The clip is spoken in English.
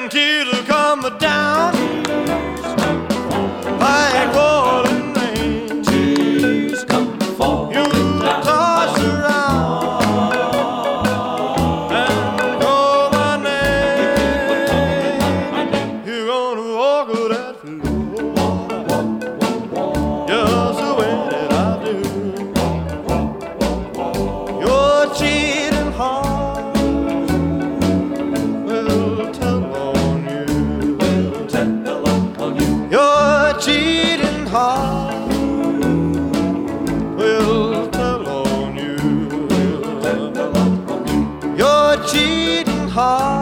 tears will come down like falling rain. Tears come falling You down toss around and call my name. You're gonna walk that floor just the way that I do. Your cheating heart will tell on you. will tell on you. Your cheating heart will tell on you. Tell on you. Your cheating heart